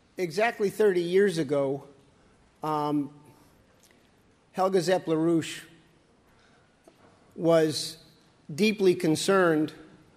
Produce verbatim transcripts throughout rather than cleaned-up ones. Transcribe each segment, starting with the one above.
exactly thirty years ago, um, Helga Zepp-LaRouche was deeply concerned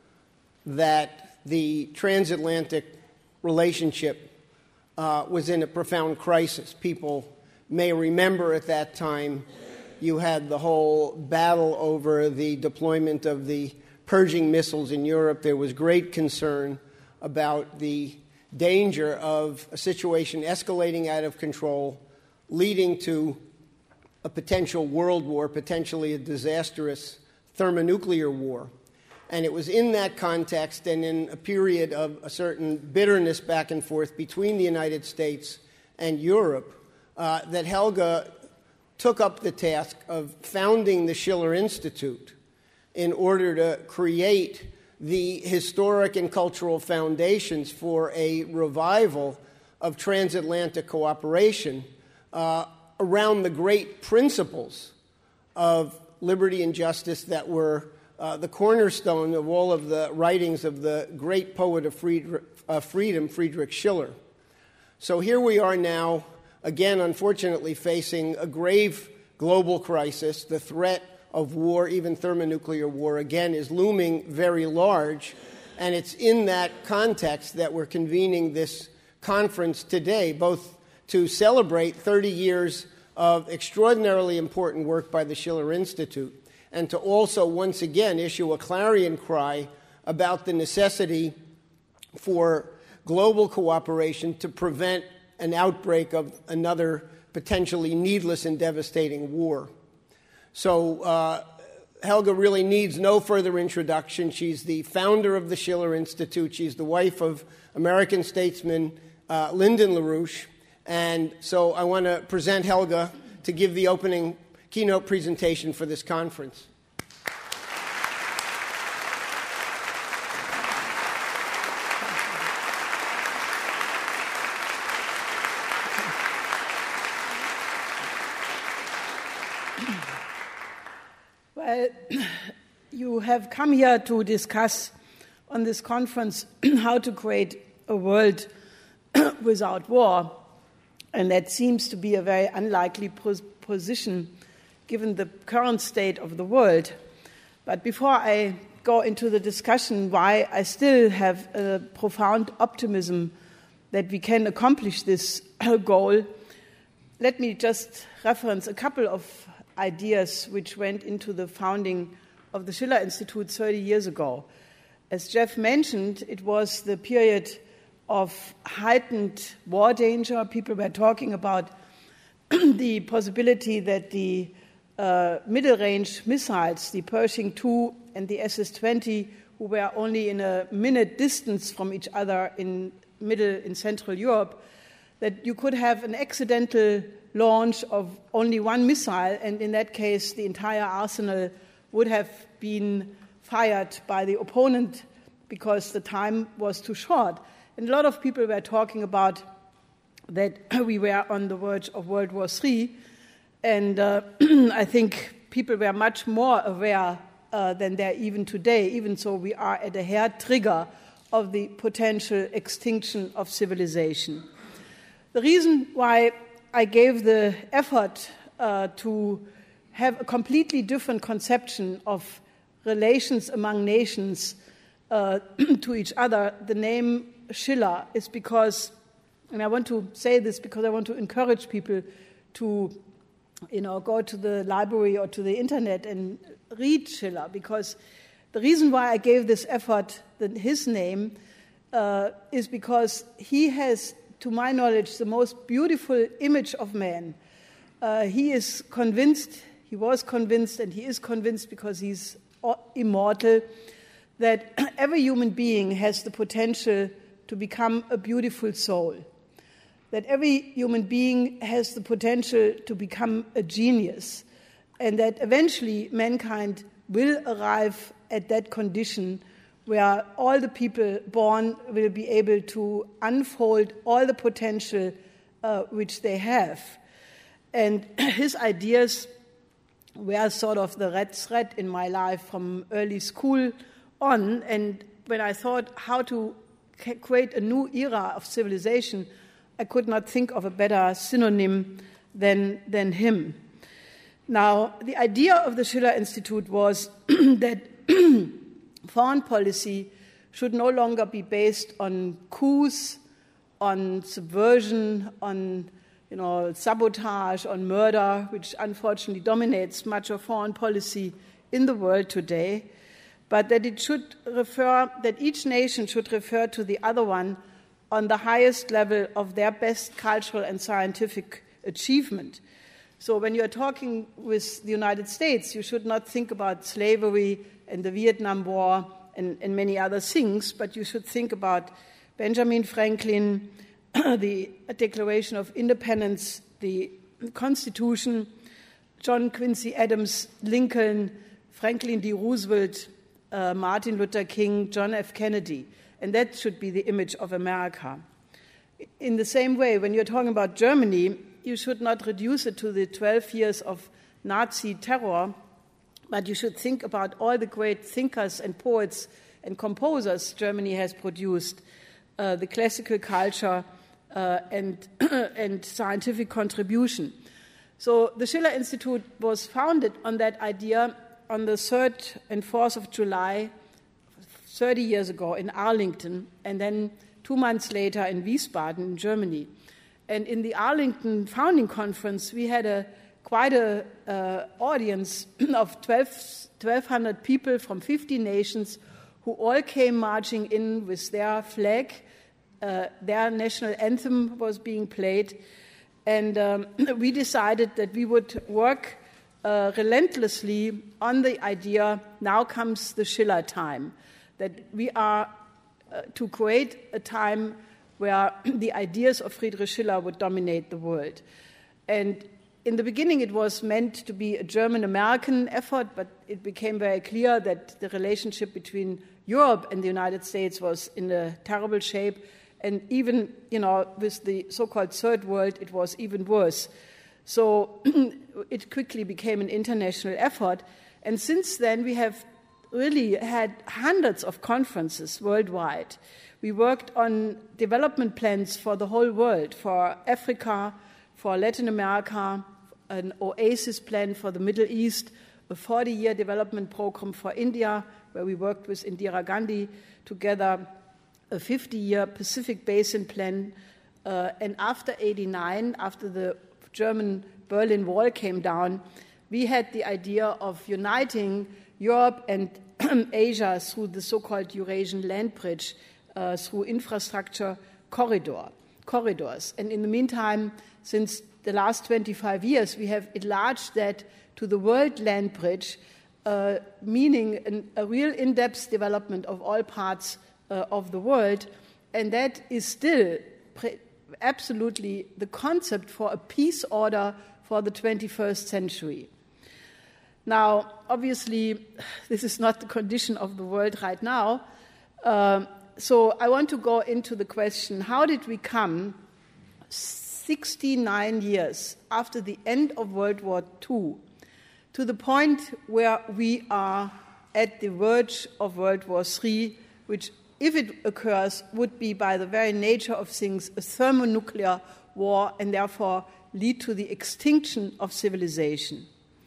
that the transatlantic relationship uh, was in a profound crisis. People may remember at that time you had the whole battle over the deployment of the Pershing missiles in Europe. There was great concern about the danger of a situation escalating out of control, leading to a potential world war, potentially a disastrous thermonuclear war. And it was in that context and in a period of a certain bitterness back and forth between the United States and Europe uh, that Helga took up the task of founding the Schiller Institute in order to create the historic and cultural foundations for a revival of transatlantic cooperation uh, around the great principles of liberty and justice that were uh, the cornerstone of all of the writings of the great poet of Friedrich, uh, freedom, Friedrich Schiller. So here we are now, again, unfortunately, facing a grave global crisis. The threat of war, even thermonuclear war, again, is looming very large. And it's in that context that we're convening this conference today, both to celebrate thirty years of extraordinarily important work by the Schiller Institute, and to also once again issue a clarion cry about the necessity for global cooperation to prevent an outbreak of another potentially needless and devastating war. So uh, Helga really needs no further introduction. She's the founder of the Schiller Institute. She's the wife of American statesman uh, Lyndon LaRouche. And so I want to present Helga to give the opening keynote presentation for this conference. Well, you have come here to discuss on this conference how to create a world without war, and that seems to be a very unlikely pos- position given the current state of the world. But before I go into the discussion why I still have a profound optimism that we can accomplish this goal, let me just reference a couple of ideas which went into the founding of the Schiller Institute thirty years ago. As Jeff mentioned, it was the period of heightened war danger. People were talking about the possibility that the uh, middle-range missiles, the Pershing two and the S S twenty, who were only in a minute distance from each other in middle in Central Europe, that you could have an accidental launch of only one missile, and in that case, the entire arsenal would have been fired by the opponent because the time was too short. And a lot of people were talking about that we were on the verge of World War Three, and uh, I think people were much more aware uh, than they are even today, even so we are at a hair trigger of the potential extinction of civilization. The reason why I gave the effort uh, to have a completely different conception of relations among nations uh, to each other, the name Schiller, is because, and I want to say this because I want to encourage people to, you know, go to the library or to the internet and read Schiller, because the reason why I gave this effort the, his name uh, is because he has, to my knowledge, the most beautiful image of man. Uh, he is convinced, he was convinced, and he is convinced because he's immortal, that every human being has the potential to become a beautiful soul, that every human being has the potential to become a genius, and that eventually mankind will arrive at that condition where all the people born will be able to unfold all the potential uh, which they have. And his ideas were sort of the red thread in my life from early school on. And when I thought how to create a new era of civilization, I could not think of a better synonym than, than him. Now, the idea of the Schiller Institute was that foreign policy should no longer be based on coups, on subversion, on you know, sabotage, on murder, which unfortunately dominates much of foreign policy in the world today, but that it should refer, that each nation should refer to the other one on the highest level of their best cultural and scientific achievement. So when you're talking with the United States, you should not think about slavery and the Vietnam War and, and many other things, but you should think about Benjamin Franklin, the Declaration of Independence, the Constitution, John Quincy Adams, Lincoln, Franklin D. Roosevelt, uh, Martin Luther King, John F. Kennedy. And that should be the image of America. In the same way, when you're talking about Germany, you should not reduce it to the twelve years of Nazi terror, but you should think about all the great thinkers and poets and composers Germany has produced, uh, the classical culture uh, and, and scientific contribution. So the Schiller Institute was founded on that idea on the third and fourth of July, thirty years ago in Arlington, and then two months later in Wiesbaden in Germany. And in the Arlington Founding Conference, we had a quite an uh, audience of twelve hundred people from fifty nations who all came marching in with their flag. Uh, their national anthem was being played. And um, we decided that we would work uh, relentlessly on the idea, now comes the Schiller time, that we are uh, to create a time where the ideas of Friedrich Schiller would dominate the world. And in the beginning, it was meant to be a German-American effort, but it became very clear that the relationship between Europe and the United States was in a terrible shape. And even, you know, with the so-called Third World, it was even worse. So it quickly became an international effort. And since then, we have really had hundreds of conferences worldwide. We worked on development plans for the whole world, for Africa, for Latin America, an OASIS plan for the Middle East, a forty-year development program for India, where we worked with Indira Gandhi together, a fifty-year Pacific Basin plan, uh, and after eighty-nine, after the German Berlin Wall came down, we had the idea of uniting Europe and Asia through the so-called Eurasian land bridge, uh, through infrastructure corridor, corridors. And in the meantime, since the last twenty-five years, we have enlarged that to the World Land Bridge, uh, meaning an, a real in-depth development of all parts uh, of the world. And that is still pre- absolutely the concept for a peace order for the twenty-first century. Now, obviously, this is not the condition of the world right now. Uh, so I want to go into the question, how did we come sixty-nine years after the end of World War Two to the point where we are at the verge of World War Three, which, if it occurs, would be by the very nature of things a thermonuclear war and therefore lead to the extinction of civilization.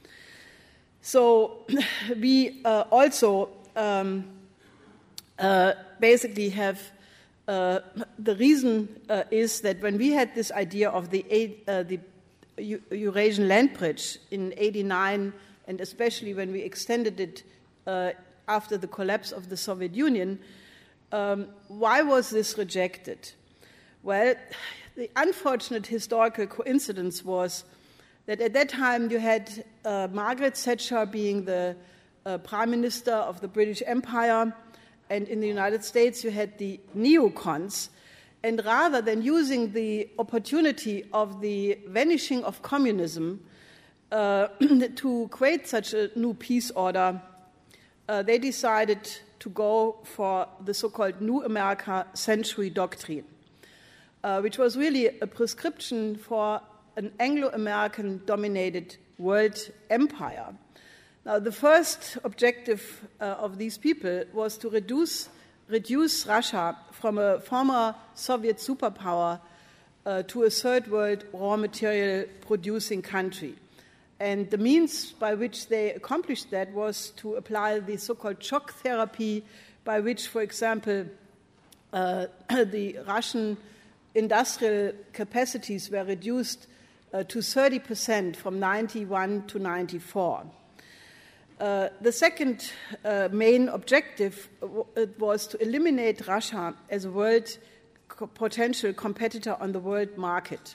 So we uh, also um, uh, basically have uh, the reason uh, is that when we had this idea of the, uh, the Eurasian land bridge in eighty-nine, and especially when we extended it uh, after the collapse of the Soviet Union, um, why was this rejected? Well, the unfortunate historical coincidence was that at that time you had uh, Margaret Thatcher being the uh, Prime Minister of the British Empire, and in the United States you had the neocons. And rather than using the opportunity of the vanishing of communism uh, to create such a new peace order, uh, they decided to go for the so-called New America Century Doctrine, uh, which was really a prescription for an Anglo-American dominated world empire. Now, the first objective uh, of these people was to reduce, reduce Russia from a former Soviet superpower uh, to a third world raw material producing country. And the means by which they accomplished that was to apply the so-called shock therapy, by which, for example, uh, the Russian industrial capacities were reduced uh, to thirty percent from ninety-one to ninety-four. Uh, the second uh, main objective w- was to eliminate Russia as a world co- potential competitor on the world market.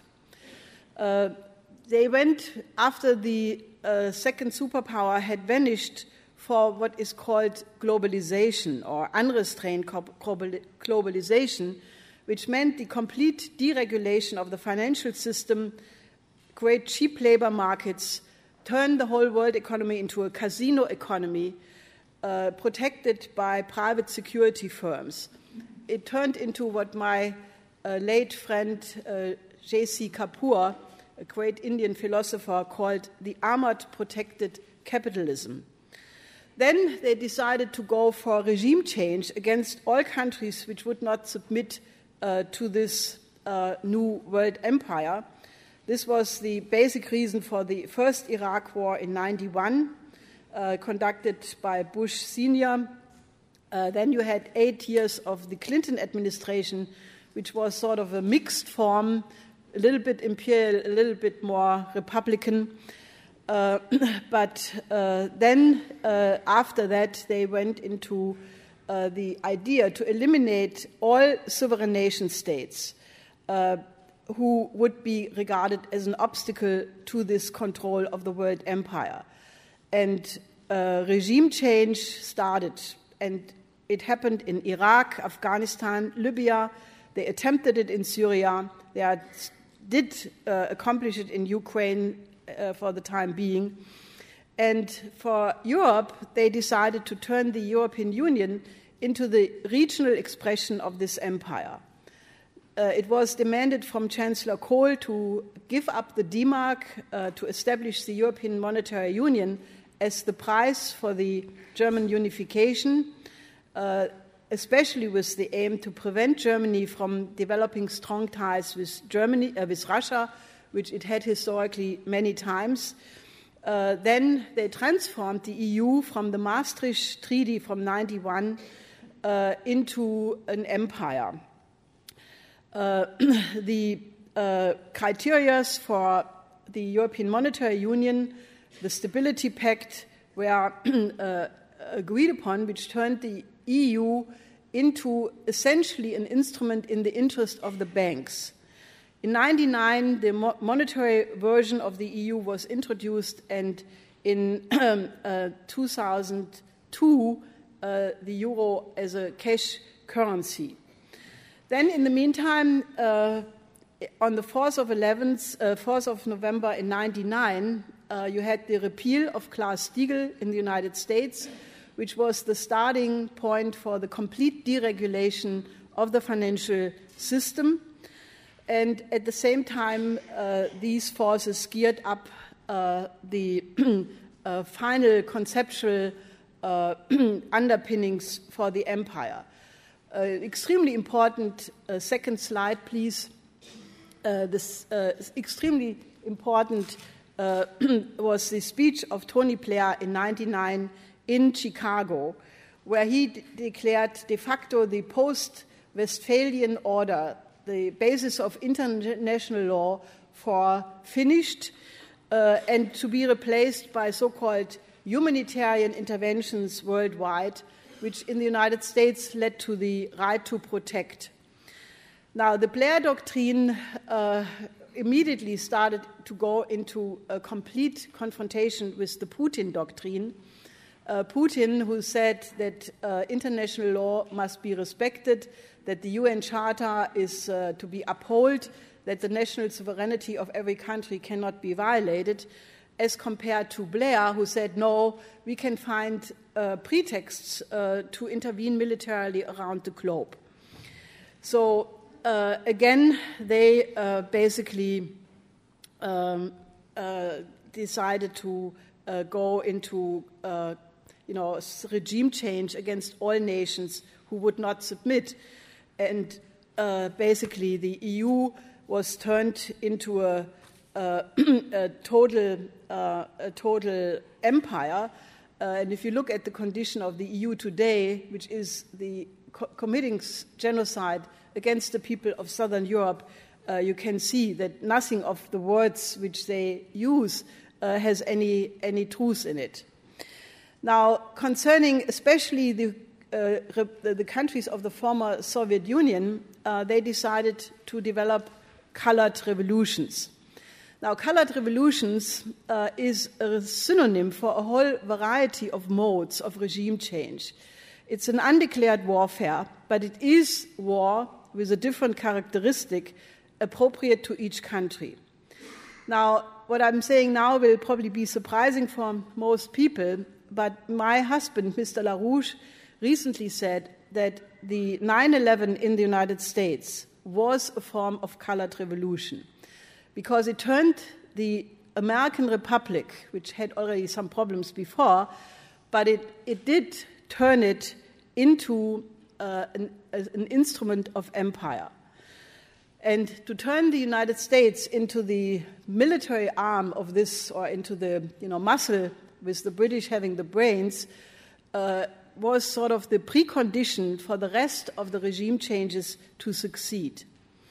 Uh, they went after the uh, second superpower had vanished for what is called globalization or unrestrained co- globalization, which meant the complete deregulation of the financial system, create cheap labor markets, turn the whole world economy into a casino economy, uh, protected by private security firms. It turned into what my uh, late friend uh, J C Kapoor, a great Indian philosopher, called the armored protected capitalism. Then they decided to go for regime change against all countries which would not submit uh, to this uh, new world empire. This was the basic reason for the first Iraq war in ninety-one, uh, conducted by Bush Senior. Uh, then you had eight years of the Clinton administration, which was sort of a mixed form, a little bit imperial, a little bit more Republican. Uh, but uh, then, uh, after that, they went into uh, the idea to eliminate all sovereign nation states uh, who would be regarded as an obstacle to this control of the world empire. And uh, regime change started, and it happened in Iraq, Afghanistan, Libya. They attempted it in Syria. They are, did uh, accomplish it in Ukraine uh, for the time being. And for Europe, they decided to turn the European Union into the regional expression of this empire. Uh, it was demanded from Chancellor Kohl to give up the D Mark, uh, to establish the European Monetary Union as the price for the German unification, uh, especially with the aim to prevent Germany from developing strong ties with Germany, uh, with Russia, which it had historically many times. Uh, then they transformed the E U from the Maastricht Treaty from ninety-one uh, into an empire. Uh, the uh, criteria for the European Monetary Union, the Stability Pact, were uh, agreed upon, which turned the E U into essentially an instrument in the interest of the banks. In ninety-nine, the mo- monetary version of the E U was introduced, and in uh, two thousand two, uh, the euro as a cash currency. Then, in the meantime, uh, on the fourth of November in ninety-nine, uh, you had the repeal of Glass-Steagall in the United States, which was the starting point for the complete deregulation of the financial system. And at the same time, uh, these forces geared up uh, the uh, final conceptual uh, underpinnings for the empire. Uh, extremely important, uh, second slide, please. Uh, this uh, extremely important uh, was the speech of Tony Blair in ninety-nine in Chicago, where he d- declared de facto the post-Westphalian order, the basis of international law, for finished uh, and to be replaced by so-called humanitarian interventions worldwide, which in the United States led to the right to protect. Now, the Blair Doctrine uh, immediately started to go into a complete confrontation with the Putin Doctrine. Uh, Putin, who said that uh, international law must be respected, that the U N Charter is uh, to be upheld, that the national sovereignty of every country cannot be violated, as compared to Blair, who said, no, we can find uh, pretexts uh, to intervene militarily around the globe. So, uh, again, they uh, basically um, uh, decided to uh, go into uh, you know, regime change against all nations who would not submit. And uh, basically the E U was turned into a, a, a total uh, a total empire. Uh, and if you look at the condition of the E U today, which is the co- committing genocide against the people of Southern Europe, uh, you can see that nothing of the words which they use uh, has any any truth in it. Now, concerning especially the uh, the, the countries of the former Soviet Union, uh, they decided to develop colored revolutions. Now, colored revolutions uh, is a synonym for a whole variety of modes of regime change. It's an undeclared warfare, but it is war with a different characteristic appropriate to each country. Now, what I'm saying now will probably be surprising for most people, but my husband, Mister LaRouche, recently said that the nine eleven in the United States was a form of colored revolution because it turned the American Republic, which had already some problems before, but it, it did turn it into uh, an, an instrument of empire. And to turn the United States into the military arm of this, or into the you know, muscle with the British having the brains, uh, was sort of the precondition for the rest of the regime changes to succeed.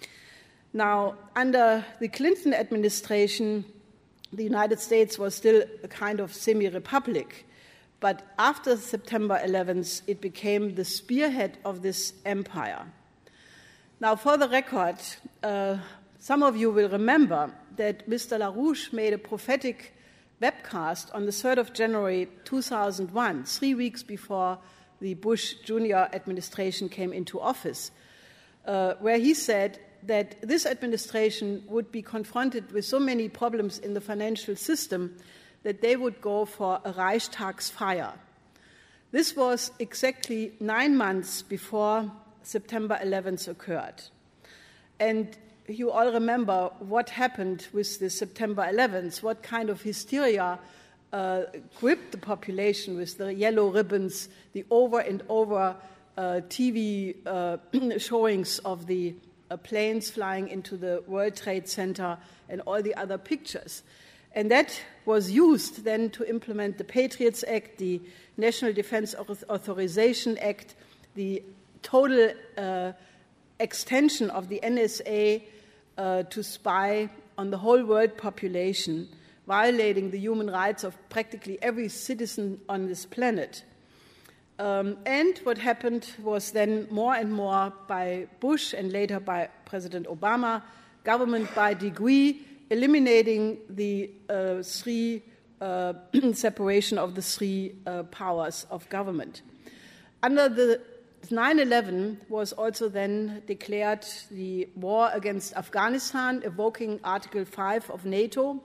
Now, under the Clinton administration, the United States was still a kind of semi-republic, but after September eleventh, it became the spearhead of this empire. Now, for the record, uh, some of you will remember that Mister LaRouche made a prophetic webcast on the third of January two thousand one, three weeks before the Bush Junior administration came into office, uh, where he said that this administration would be confronted with so many problems in the financial system that they would go for a Reichstagsfeier. This was exactly nine months before September eleventh occurred. And you all remember what happened with the September eleventh, what kind of hysteria uh, gripped the population with the yellow ribbons, the over and over uh, T V uh, showings of the uh, planes flying into the World Trade Center and all the other pictures. And that was used then to implement the Patriots Act, the National Defense Authorization Act, the total uh, extension of the N S A uh, to spy on the whole world population, violating the human rights of practically every citizen on this planet. Um, and what happened was then more and more by Bush and later by President Obama, government by degree, eliminating the uh, three uh, separation of the three uh, powers of government. Under the nine eleven was also then declared the war against Afghanistan, evoking Article five of NATO.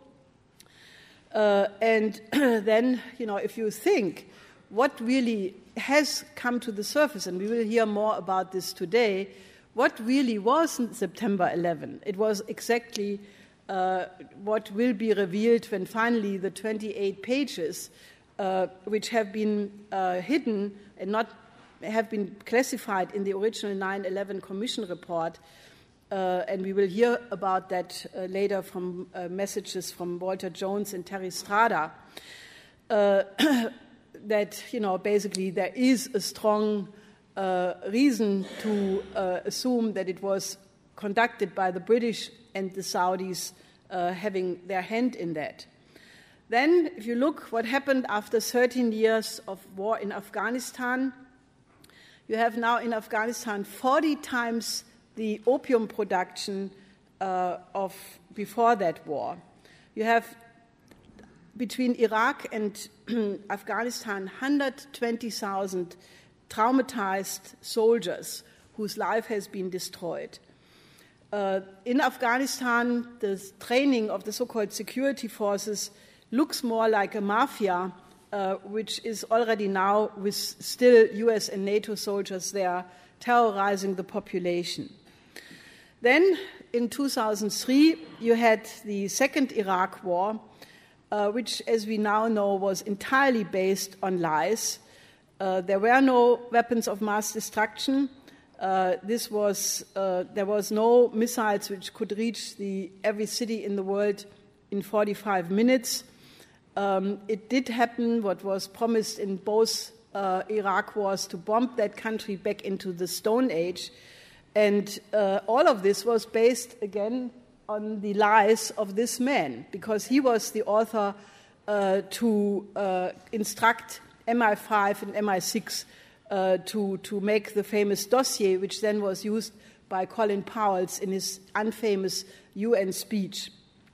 Uh, and then, you know, if you think what really has come to the surface, and we will hear more about this today, what really was September eleventh? It was exactly uh, what will be revealed when finally the twenty-eight pages, uh, which have been uh, hidden and not have been classified in the original nine eleven Commission report, uh, and we will hear about that uh, later from uh, messages from Walter Jones and Terry Strada, uh, that, you know, basically there is a strong uh, reason to uh, assume that it was conducted by the British and the Saudis uh, having their hand in that. Then, if you look what happened after thirteen years of war in Afghanistan, you have now in Afghanistan forty times the opium production uh, of before that war. You have between Iraq and Afghanistan one hundred twenty thousand traumatized soldiers whose life has been destroyed. Uh, in Afghanistan, the training of the so-called security forces looks more like a mafia, uh, which is already now with still U S and NATO soldiers there terrorizing the population. Then, in two thousand three, you had the second Iraq war, uh, which, as we now know, was entirely based on lies. Uh, there were no weapons of mass destruction. Uh, Uh, this was uh, there was no missiles which could reach the every city in the world in forty-five minutes. Um, it did happen. What was promised in both uh, Iraq wars to bomb that country back into the Stone Age, and uh, all of this was based again on the lies of this man, because he was the author uh, to uh, instruct M I five and M I six uh, to, to make the famous dossier, which then was used by Colin Powell in his unfamous U N speech.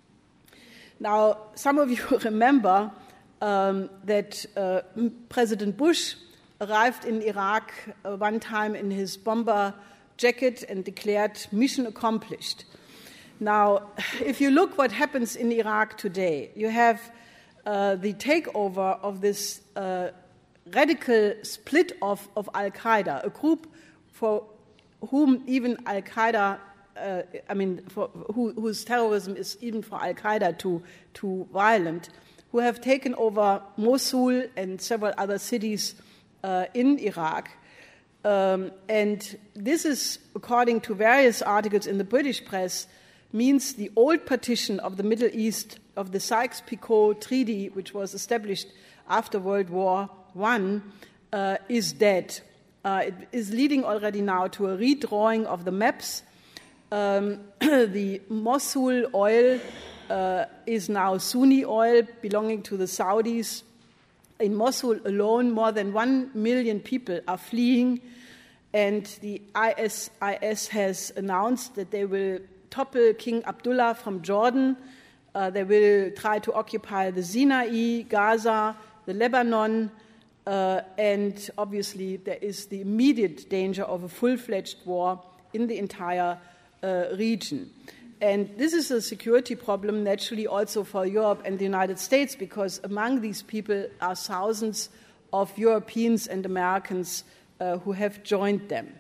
Now, some of you remember um, that uh, President Bush arrived in Iraq uh, one time in his bomber jacket and declared mission accomplished. Now, if you look what happens in Iraq today, you have uh, the takeover of this uh, radical split off of Al-Qaeda, a group for whom even Al-Qaeda, uh, I mean, for, who, whose terrorism is even for Al-Qaeda too, too violent, who have taken over Mosul and several other cities uh, in Iraq. Um, and this is, according to various articles in the British press, means the old partition of the Middle East of the Sykes-Picot Treaty, which was established after World War One, uh, is dead. Uh, it is leading already now to a redrawing of the maps. Um, the Mosul oil uh, is now Sunni oil belonging to the Saudis. In Mosul alone, more than one million people are fleeing, and the I S I S has announced that they will topple King Abdullah from Jordan. Uh, they will try to occupy the Sinai, Gaza, the Lebanon, uh, and obviously there is the immediate danger of a full-fledged war in the entire uh, region. And this is a security problem naturally also for Europe and the United States, because among these people are thousands of Europeans and Americans uh, who have joined them.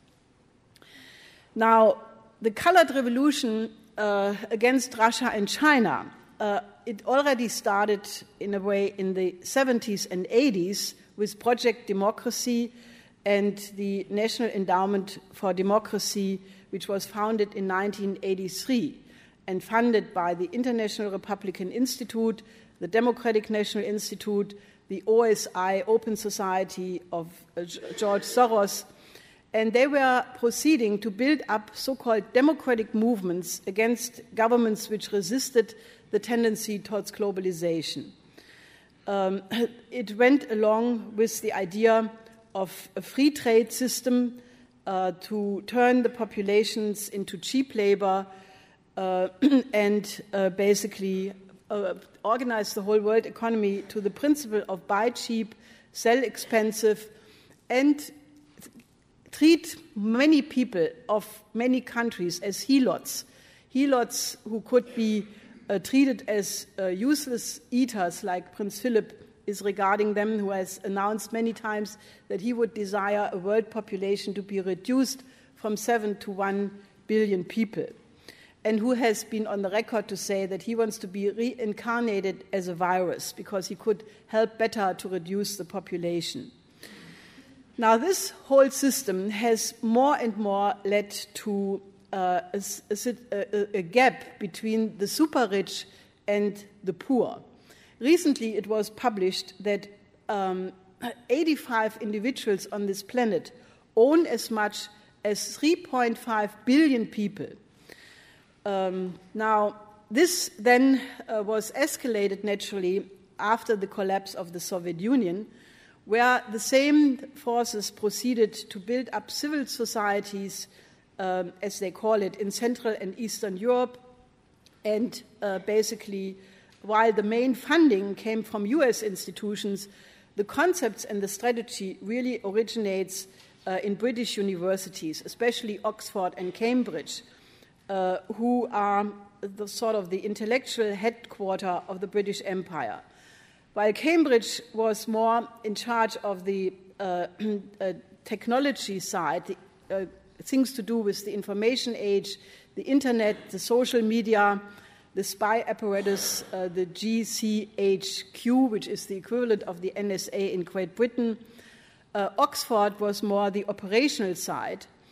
Now, the colored revolution uh, against Russia and China, uh, it already started in a way in the seventies and eighties with Project Democracy and the National Endowment for Democracy, which was founded in nineteen eighty-three and funded by the International Republican Institute, the Democratic National Institute, the O S I, Open Society of uh, George Soros. And they were proceeding to build up so-called democratic movements against governments which resisted the tendency towards globalization. Um, it went along with the idea of a free trade system uh, to turn the populations into cheap labor uh, and uh, basically uh, organize the whole world economy to the principle of buy cheap, sell expensive, and treat many people of many countries as helots, helots who could be uh, treated as uh, useless eaters, like Prince Philip is regarding them, who has announced many times that he would desire a world population to be reduced from seven to one billion people, and who has been on the record to say that he wants to be reincarnated as a virus because he could help better to reduce the population. Now, this whole system has more and more led to uh, a, a, a gap between the super-rich and the poor. Recently, it was published that um, eighty-five individuals on this planet own as much as three point five billion people. Um, now, this then uh, was escalated naturally after the collapse of the Soviet Union, where the same forces proceeded to build up civil societies, um, as they call it, in Central and Eastern Europe. And uh, basically, while the main funding came from U S institutions, the concepts and the strategy really originates uh, in British universities, especially Oxford and Cambridge, uh, who are the sort of the intellectual headquarter of the British Empire. While Cambridge was more in charge of the uh, uh, technology side, the, uh, things to do with the information age, the internet, the social media, the spy apparatus, uh, the G C H Q, which is the equivalent of the N S A in Great Britain. Uh, Oxford was more the operational side.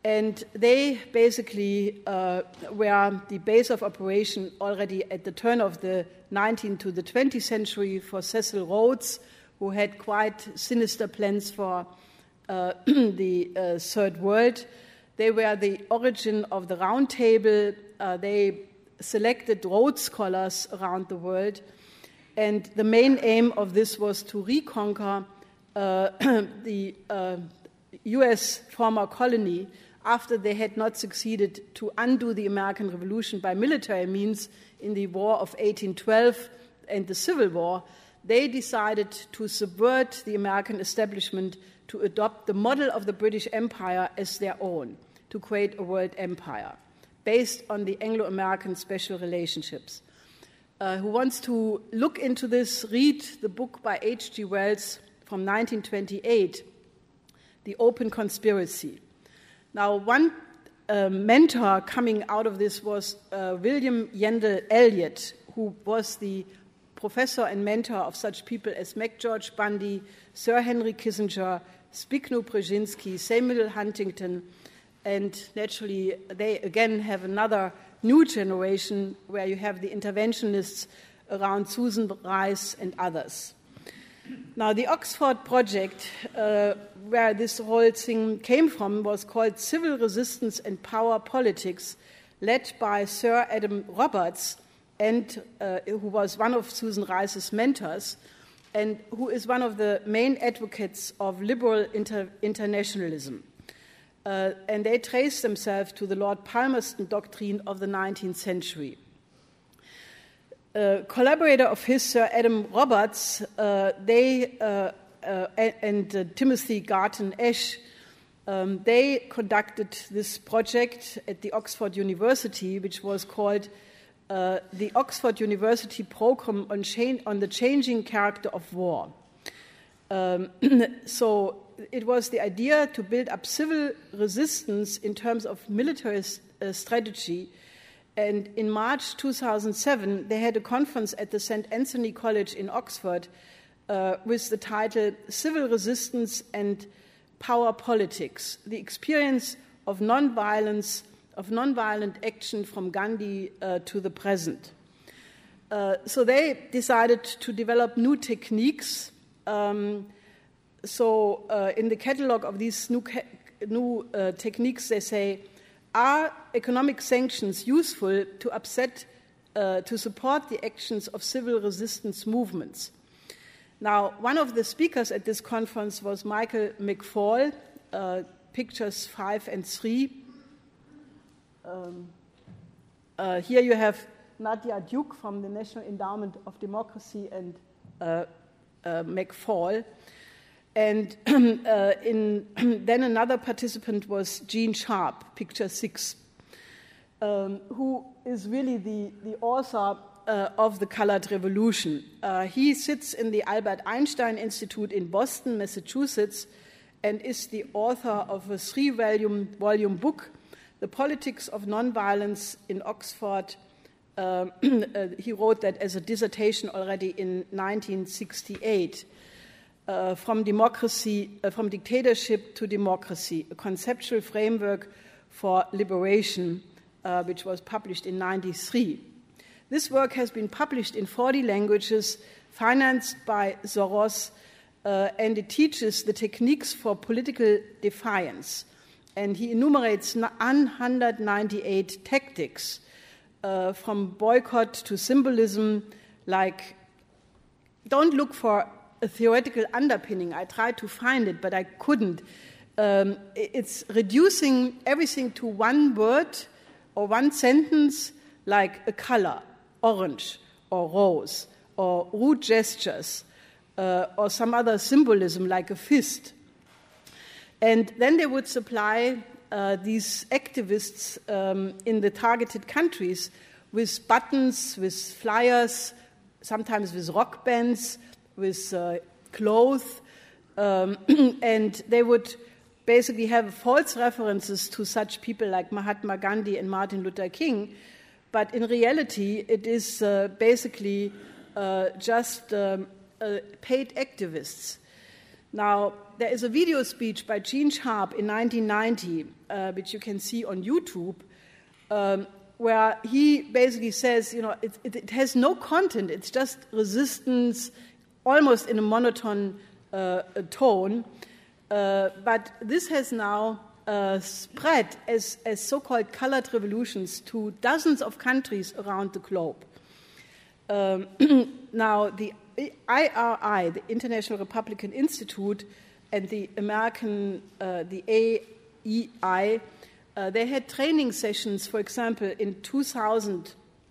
And they basically uh, were the base of operation already at the turn of the nineteenth to the twentieth century for Cecil Rhodes, who had quite sinister plans for uh, the uh, Third World. They were the origin of the Round Table. Uh, they selected Rhodes scholars around the world. And the main aim of this was to reconquer uh, the uh, U S former colony after they had not succeeded to undo the American Revolution by military means in the War of eighteen twelve and the Civil War. They decided to subvert the American establishment to adopt the model of the British Empire as their own, to create a world empire based on the Anglo-American special relationships. Uh, who wants to look into this, read the book by H G Wells from nineteen twenty-eight, The Open Conspiracy. Now, one uh, mentor coming out of this was uh, William Yandell Elliott, who was the professor and mentor of such people as McGeorge Bundy, Sir Henry Kissinger, Zbigniew Brzezinski, Samuel Huntington, and naturally they again have another new generation where you have the interventionists around Susan Rice and others. Now, the Oxford project, uh, where this whole thing came from, was called Civil Resistance and Power Politics, led by Sir Adam Roberts, and uh, who was one of Susan Rice's mentors, and who is one of the main advocates of liberal inter- internationalism. Uh, and they trace themselves to the Lord Palmerston doctrine of the nineteenth century. A collaborator of his, Sir Adam Roberts, uh, they uh, uh, and uh, Timothy Garton Ash, um, they conducted this project at the Oxford University, which was called uh, the Oxford University Program on, Cha- on the Changing Character of War. Um, so it was the idea to build up civil resistance in terms of military uh, strategy. And in March two thousand seven, they had a conference at the Saint Anthony College in Oxford uh, with the title Civil Resistance and Power Politics, the experience of nonviolence, of nonviolent action from Gandhi uh, to the present. Uh, so they decided to develop new techniques. Um, so uh, in the catalog of these new, ca- new uh, techniques, they say, are economic sanctions useful to upset, uh, to support the actions of civil resistance movements? Now, one of the speakers at this conference was Michael McFaul, uh, pictures five and three. Um, uh, here you have Nadia Duke from the National Endowment of Democracy and uh, uh, McFaul. And uh, in, then another participant was Gene Sharp, picture six, um, who is really the, the author uh, of the Colored Revolution. Uh, he sits in the Albert Einstein Institute in Boston, Massachusetts, and is the author of a three-volume volume book, The Politics of Nonviolence in Oxford. Uh, uh, he wrote that as a dissertation already in nineteen sixty-eight. Uh, from democracy, uh, from dictatorship to democracy, a conceptual framework for liberation, uh, which was published in ninety-three. This work has been published in forty languages, financed by Soros, uh, and it teaches the techniques for political defiance. And he enumerates one hundred ninety-eight tactics, uh, from boycott to symbolism, like don't look for a theoretical underpinning. I tried to find it, but I couldn't. Um, it's reducing everything to one word or one sentence, like a color, orange or rose, or rude gestures, uh, or some other symbolism like a fist. And then they would supply uh, these activists um, in the targeted countries with buttons, with flyers, sometimes with rock bands, with uh, clothes, um, and they would basically have false references to such people like Mahatma Gandhi and Martin Luther King, but in reality it is uh, basically uh, just um, uh, paid activists. Now, there is a video speech by Gene Sharp in nineteen ninety, uh, which you can see on YouTube, um, where he basically says, you know, it, it, it has no content, it's just resistance, almost in a monotone uh, tone. Uh, but this has now uh, spread as, as so-called colored revolutions to dozens of countries around the globe. Um, now, the I R I, the International Republican Institute, and the American, uh, the A E I, uh, they had training sessions, for example, in two thousand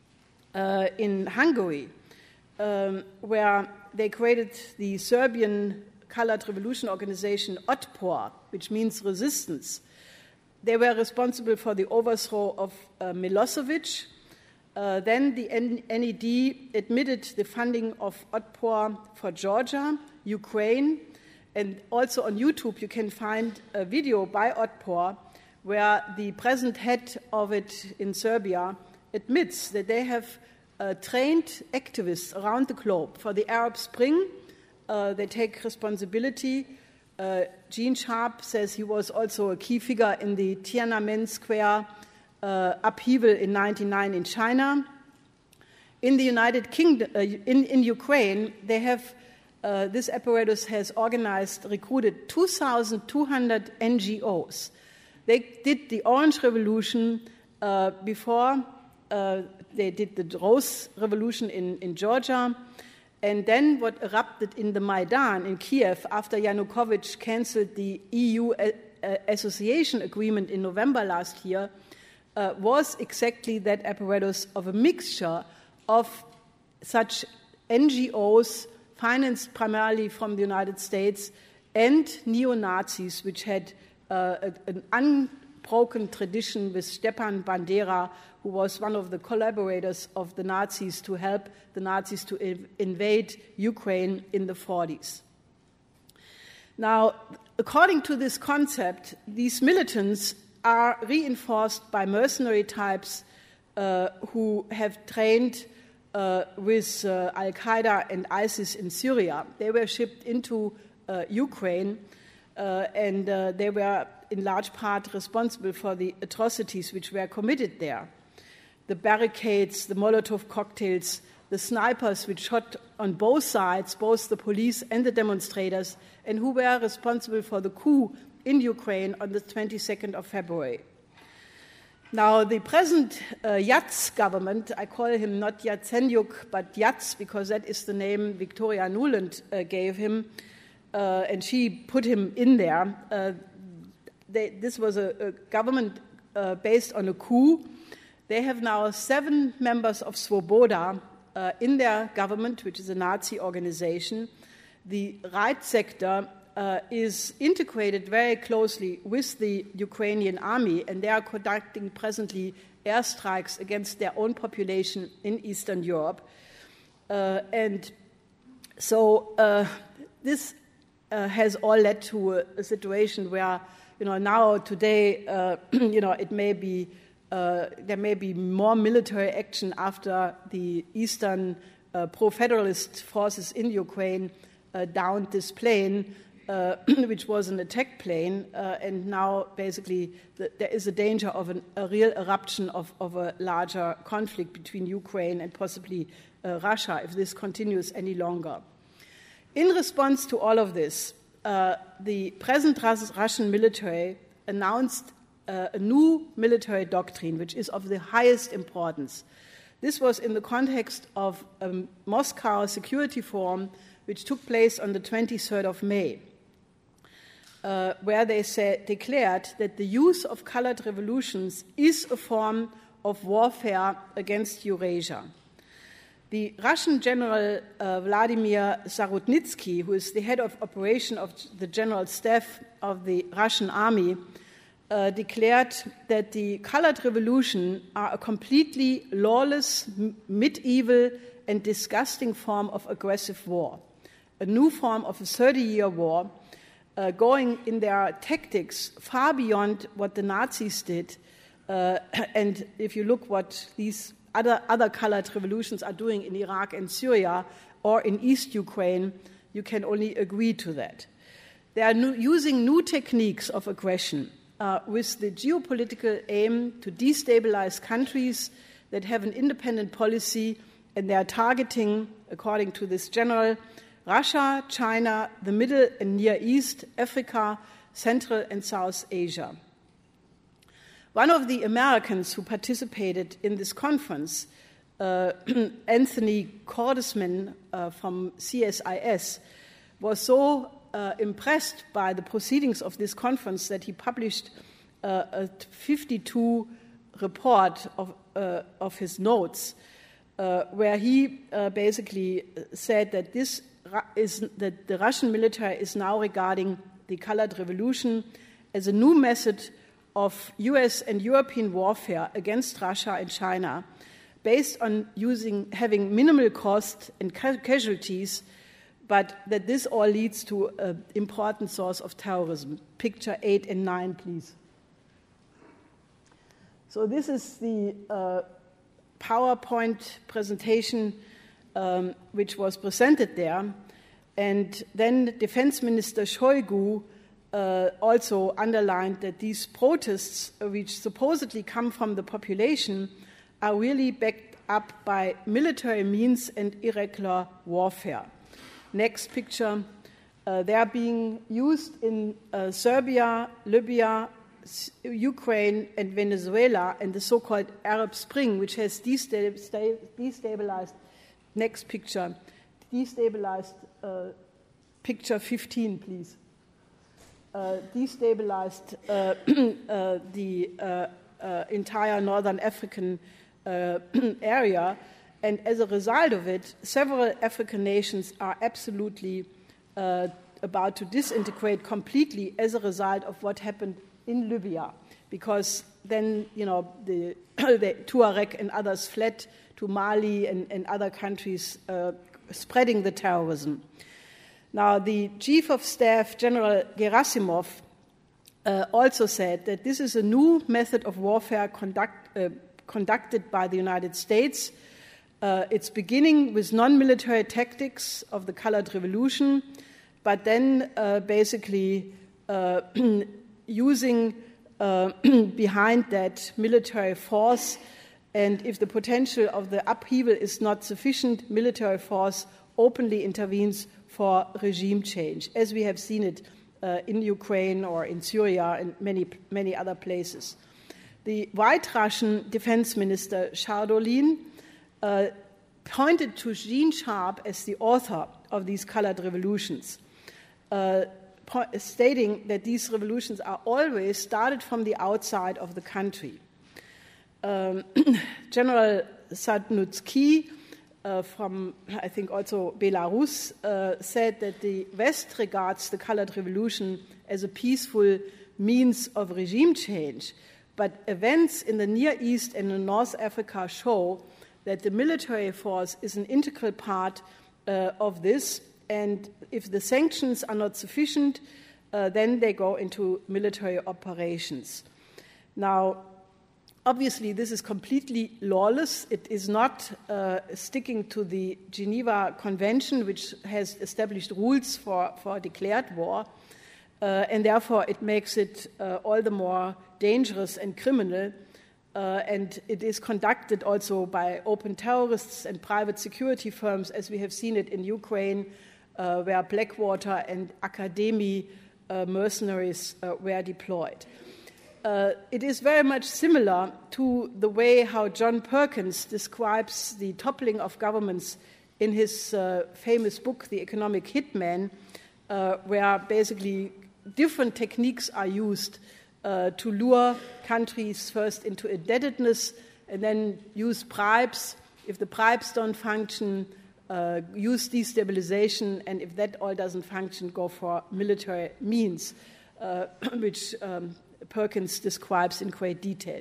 uh, in Hungary, um, where they created the Serbian Colored Revolution organization Otpor, which means resistance. They were responsible for the overthrow of uh, Milosevic. Uh, then the N E D admitted the funding of Otpor for Georgia, Ukraine, and also on YouTube you can find a video by Otpor where the present head of it in Serbia admits that they have uh, trained activists around the globe for the Arab Spring. Uh, they take responsibility. Uh, Gene Sharp says he was also a key figure in the Tiananmen Square uh, upheaval in ninety-nine in China. In the United Kingdom, uh, in, in Ukraine, they have uh, this apparatus has organized, recruited two thousand two hundred N G Os. They did the Orange Revolution uh, before uh, they did the Rose Revolution in, in Georgia. And then what erupted in the Maidan in Kiev after Yanukovych canceled the E U a- a- association agreement in November last year uh, was exactly that apparatus of a mixture of such N G Os financed primarily from the United States and neo-Nazis, which had uh, a, an unbroken tradition with Stepan Bandera, who was one of the collaborators of the Nazis to help the Nazis to inv- invade Ukraine in the forties. Now, according to this concept, these militants are reinforced by mercenary types uh, who have trained uh, with uh, Al-Qaeda and ISIS in Syria. They were shipped into uh, Ukraine, uh, and uh, they were in large part responsible for the atrocities which were committed there. The barricades, the Molotov cocktails, the snipers which shot on both sides, both the police and the demonstrators, and who were responsible for the coup in Ukraine on the twenty-second of February. Now, the present uh, Yats government, I call him not Yatsenyuk, but Yats, because that is the name Victoria Nuland uh, gave him, uh, and she put him in there. Uh, they, this was a, a government uh, based on a coup. They have now seven members of Svoboda uh, in their government, which is a Nazi organization. The right sector uh, is integrated very closely with the Ukrainian army, and they are conducting presently airstrikes against their own population in Eastern Europe. Uh, and so uh, this uh, has all led to a, a situation where, you know, now today, uh, you know, it may be Uh, there may be more military action after the Eastern uh, pro-federalist forces in Ukraine uh, downed this plane, uh, which was an attack plane, uh, and now basically the, there is a danger of an, a real eruption of, of a larger conflict between Ukraine and possibly uh, Russia if this continues any longer. In response to all of this, uh, the present Rus- Russian military announced Uh, a new military doctrine, which is of the highest importance. This was in the context of a Moscow Security Forum, which took place on the twenty-third of May, uh, where they said, declared that the use of colored revolutions is a form of warfare against Eurasia. The Russian General uh, Vladimir Zarudnitsky, who is the head of operation of the General Staff of the Russian Army, Uh, declared that the colored revolution are a completely lawless, m- medieval, and disgusting form of aggressive war, a new form of a thirty-year war, uh, going in their tactics far beyond what the Nazis did. Uh, and if you look what these other, other colored revolutions are doing in Iraq and Syria or in East Ukraine, you can only agree to that. They are new, using new techniques of aggression uh, with the geopolitical aim to destabilize countries that have an independent policy, and they are targeting, according to this general, Russia, China, the Middle and Near East, Africa, Central and South Asia. One of the Americans who participated in this conference, uh, Anthony Cordesman uh, from C S I S, was so uh, impressed by the proceedings of this conference that he published uh, a fifty-two report of, uh, of his notes, uh, where he uh, basically said that this is that the Russian military is now regarding the Colored Revolution as a new method of U S and European warfare against Russia and China, based on using having minimal cost and ca- casualties, but that this all leads to an important source of terrorism. Picture eight and nine, please. So this is the uh, PowerPoint presentation um, which was presented there. And then Defense Minister Shoigu uh, also underlined that these protests, uh, which supposedly come from the population, are really backed up by military means and irregular warfare. Next picture. Uh, they are being used in uh, Serbia, Libya, S- Ukraine, and Venezuela, and the so-called Arab Spring, which has destab- destabilized, next picture, destabilized, uh, picture fifteen, please, uh, destabilized uh, uh, the uh, uh, entire northern African uh, area. And as a result of it, several African nations are absolutely uh, about to disintegrate completely as a result of what happened in Libya, because then, you know, the, the Tuareg and others fled to Mali and, and other countries, uh, spreading the terrorism. Now, the Chief of Staff, General Gerasimov, uh, also said that this is a new method of warfare conduct, uh, conducted by the United States. Uh, it's beginning with non-military tactics of the Colored Revolution, but then uh, basically uh, using uh, behind that military force, and if the potential of the upheaval is not sufficient, military force openly intervenes for regime change, as we have seen it uh, in Ukraine or in Syria and many, many other places. The White Russian Defense Minister Shardolin uh, pointed to Gene Sharp as the author of these colored revolutions, uh, po- stating that these revolutions are always started from the outside of the country. Um, General Sadnutsky uh, from, I think, also Belarus, uh, said that the West regards the colored revolution as a peaceful means of regime change, but events in the Near East and in North Africa show that the military force is an integral part uh, of this, and if the sanctions are not sufficient, uh, then they go into military operations. Now, obviously, this is completely lawless. It is not uh, sticking to the Geneva Convention, which has established rules for, for declared war, uh, and therefore it makes it uh, all the more dangerous and criminal. Uh, and it is conducted also by open terrorists and private security firms, as we have seen it in Ukraine, uh, where Blackwater and Academy uh, mercenaries uh, were deployed. Uh, it is very much similar to the way how John Perkins describes the toppling of governments in his uh, famous book, The Economic Hitman, uh, where basically different techniques are used Uh, to lure countries first into indebtedness and then use bribes. If the bribes don't function, uh, use destabilization, and if that all doesn't function, go for military means, uh, which um, Perkins describes in great detail.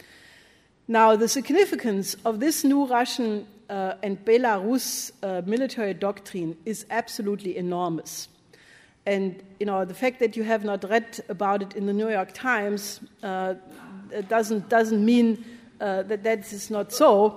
Now, the significance of this new Russian uh, and Belarus uh, military doctrine is absolutely enormous. And, you know, the fact that you have not read about it in the New York Times uh, doesn't, doesn't mean uh, that that is not so,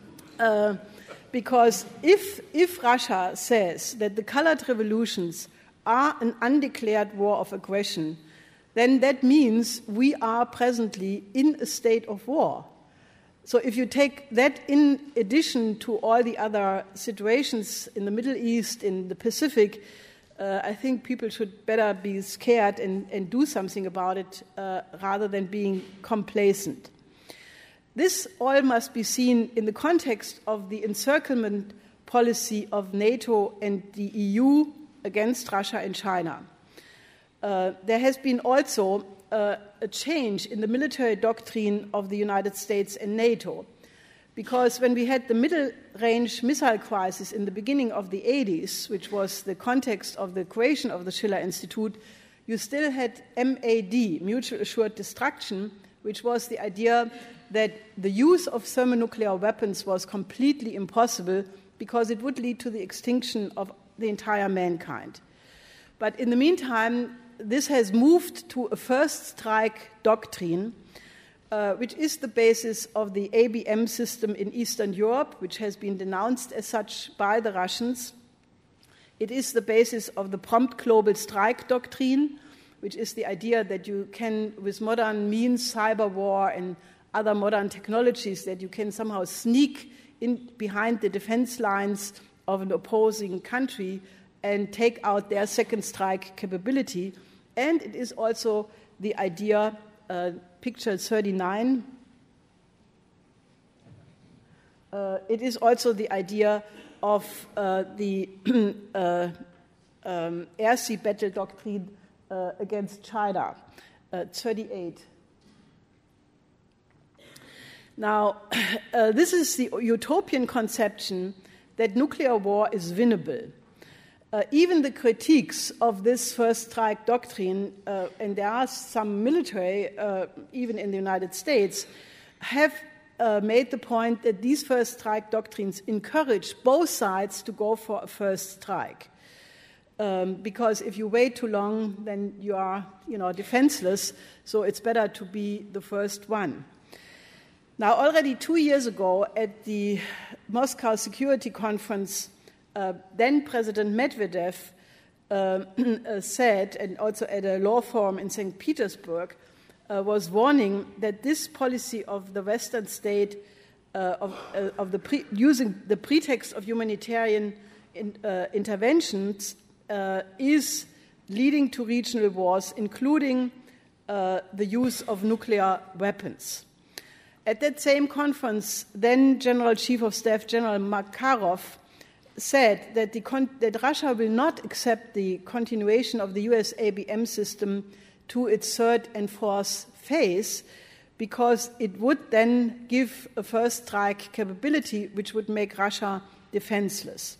uh, because if, if Russia says that the colored revolutions are an undeclared war of aggression, then that means we are presently in a state of war. So if you take that in addition to all the other situations in the Middle East, in the Pacific, uh, I think people should better be scared and, and do something about it uh, rather than being complacent. This all must be seen in the context of the encirclement policy of NATO and the E U against Russia and China. Uh, there has been also uh, a change in the military doctrine of the United States and NATO, because when we had the middle-range missile crisis in the beginning of the eighties, which was the context of the creation of the Schiller Institute, you still had M A D, Mutual Assured Destruction, which was the idea that the use of thermonuclear weapons was completely impossible because it would lead to the extinction of the entire mankind. But in the meantime, this has moved to a first strike doctrine, uh, which is the basis of the A B M system in Eastern Europe, which has been denounced as such by the Russians. It is the basis of the prompt global strike doctrine, which is the idea that you can, with modern means, cyber war and other modern technologies, that you can somehow sneak in behind the defense lines of an opposing country and take out their second strike capability. And it is also the idea, uh, picture thirty-nine, uh, it is also the idea of uh, the uh, um, air-sea battle doctrine uh, against China, uh, thirty-eight. Now, uh, this is the utopian conception that nuclear war is winnable. Uh, even the critiques of this first strike doctrine, uh, and there are some military, uh, even in the United States, have uh, made the point that these first strike doctrines encourage both sides to go for a first strike. Um, because if you wait too long, then you are, you know, defenseless, so it's better to be the first one. Now, already two years ago at the Moscow Security Conference, uh, then President Medvedev uh, said, and also at a law forum in Saint Petersburg, uh, was warning that this policy of the Western state uh, of, uh, of the pre- using the pretext of humanitarian in, uh, interventions uh, is leading to regional wars, including uh, the use of nuclear weapons. At that same conference, then General Chief of Staff General Makarov said that, the con- that Russia will not accept the continuation of the U S A B M system to its third and fourth phase, because it would then give a first strike capability which would make Russia defenseless.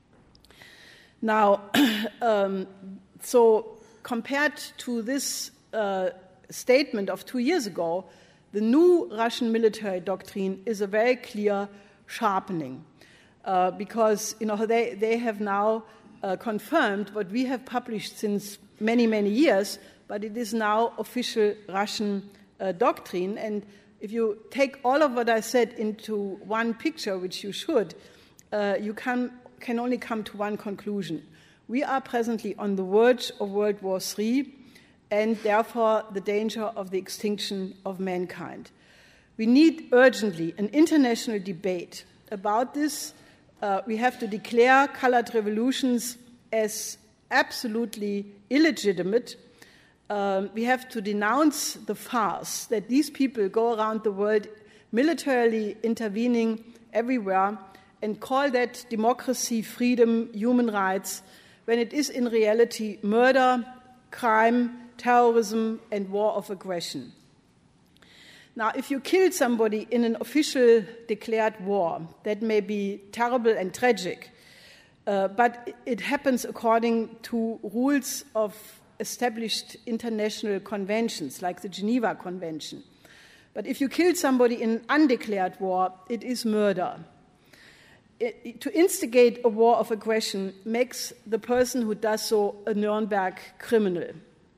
Now, um, so compared to this uh, statement of two years ago, the new Russian military doctrine is a very clear sharpening, uh, because you know they, they have now uh, confirmed what we have published since many, many years, but it is now official Russian uh, doctrine. And if you take all of what I said into one picture, which you should, uh, you can, can only come to one conclusion. We are presently on the verge of World War Three, and therefore the danger of the extinction of mankind. We need urgently an international debate about this. Uh, we have to declare colored revolutions as absolutely illegitimate. Um, we have to denounce the farce that these people go around the world militarily intervening everywhere and call that democracy, freedom, human rights, when it is in reality murder, crime, terrorism, and war of aggression. Now, if you kill somebody in an official declared war, that may be terrible and tragic, uh, but it happens according to rules of established international conventions, like the Geneva Convention. But if you kill somebody in an undeclared war, it is murder. It, to instigate a war of aggression makes the person who does so a Nuremberg criminal.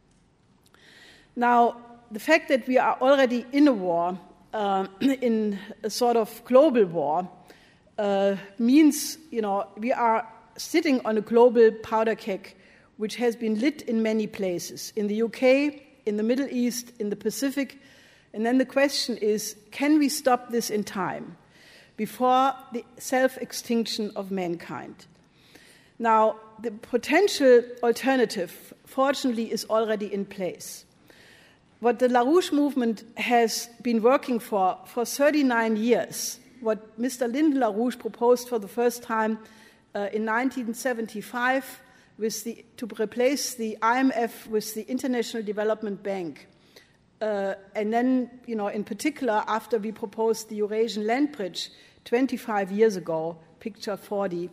Now, the fact that we are already in a war, uh, in a sort of global war, uh, means, you know, we are sitting on a global powder keg which has been lit in many places, in the U K, in the Middle East, in the Pacific. And then the question is, can we stop this in time, before the self-extinction of mankind? Now, the potential alternative, fortunately, is already in place. What the LaRouche movement has been working for for thirty-nine years, what Mister Lyndon LaRouche proposed for the first time uh, in nineteen seventy-five with the, to replace the I M F with the International Development Bank. Uh, and then, you know, in particular, after we proposed the Eurasian Land Bridge twenty-five years ago, picture forty,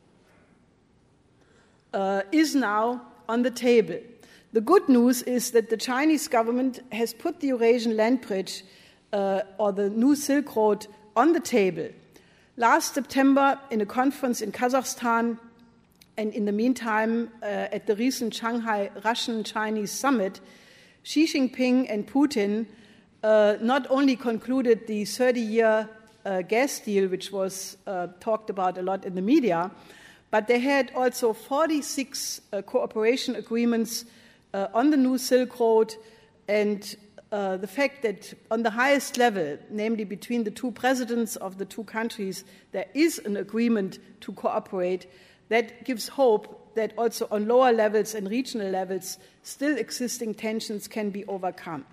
uh, is now on the table. The good news is that the Chinese government has put the Eurasian Land Bridge uh, or the New Silk Road on the table. Last September, in a conference in Kazakhstan, and in the meantime, uh, at the recent Shanghai Russian-Chinese summit, Xi Jinping and Putin uh, not only concluded the thirty-year uh, gas deal, which was uh, talked about a lot in the media, but they had also forty-six uh, cooperation agreements uh, on the New Silk Road, and uh, the fact that on the highest level, namely between the two presidents of the two countries, there is an agreement to cooperate, that gives hope that also on lower levels and regional levels, still existing tensions can be overcome.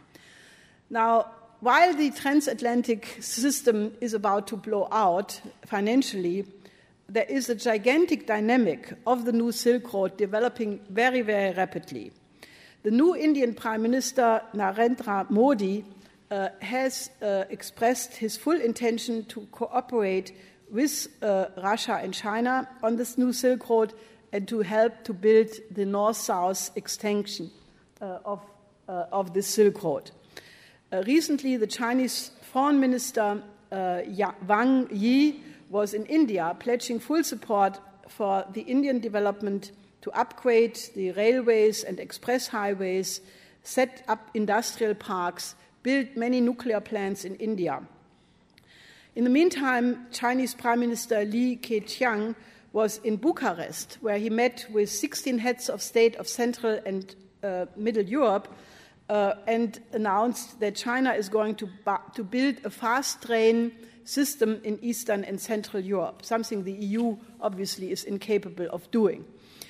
Now, while the transatlantic system is about to blow out financially, there is a gigantic dynamic of the New Silk Road developing very, very rapidly. The new Indian Prime Minister, Narendra Modi, uh, has uh, expressed his full intention to cooperate with uh, Russia and China on this New Silk Road and to help to build the north-south extension uh, of, uh, of this Silk Road. Uh, recently, the Chinese Foreign Minister uh, Wang Yi was in India pledging full support for the Indian development to upgrade the railways and express highways, set up industrial parks, build many nuclear plants in India. In the meantime, Chinese Prime Minister Li Keqiang was in Bucharest, where he met with sixteen heads of state of Central and uh, Middle Europe uh, and announced that China is going to, bu- to build a fast train system in Eastern and Central Europe, something the E U obviously is incapable of doing.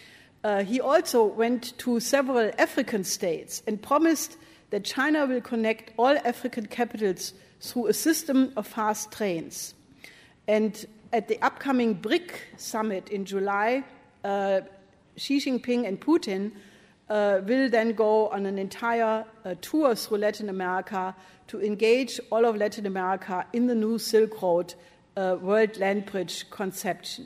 Uh, he also went to several African states and promised that China will connect all African capitals through a system of fast trains. And at the upcoming BRIC summit in July, uh, Xi Jinping and Putin uh, will then go on an entire uh, tour through Latin America to engage all of Latin America in the New Silk Road uh, World Land Bridge conception.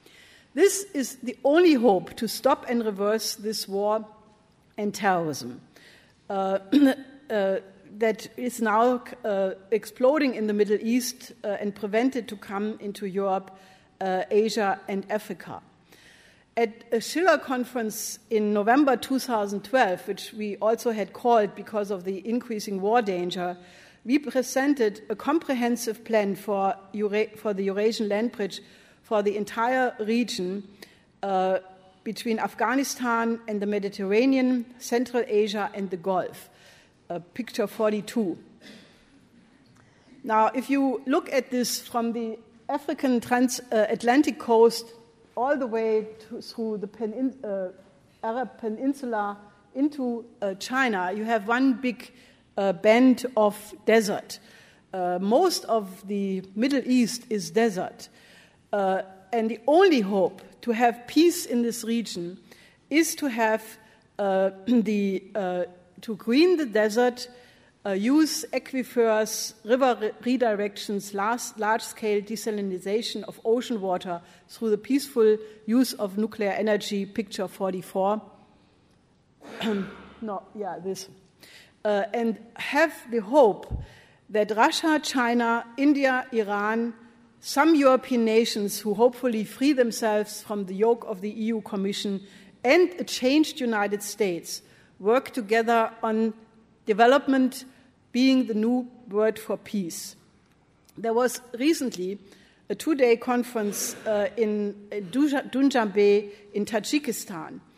This is the only hope to stop and reverse this war and terrorism uh, uh, that is now uh, exploding in the Middle East uh, and prevented to come into Europe, uh, Asia, and Africa. At a Schiller conference in November two thousand twelve, which we also had called because of the increasing war danger, we presented a comprehensive plan for, Eura- for the Eurasian Land Bridge for the entire region uh, between Afghanistan and the Mediterranean, Central Asia, and the Gulf. Uh, picture forty-two. Now, if you look at this from the African transatlantic uh, coast all the way to, through the penin- uh, Arab Peninsula into uh, China, you have one big uh, band of desert. Uh, most of the Middle East is desert. Uh, and the only hope to have peace in this region is to have uh, the uh, to green the desert, uh, use aquifers, river re- redirections, large, large-scale desalination of ocean water through the peaceful use of nuclear energy, picture forty-four. no, yeah, this. Uh, and have the hope that Russia, China, India, Iran, some European nations who hopefully free themselves from the yoke of the E U Commission, and a changed United States work together on development being the new word for peace. There was recently a two-day conference uh, in Dushanbe in Tajikistan,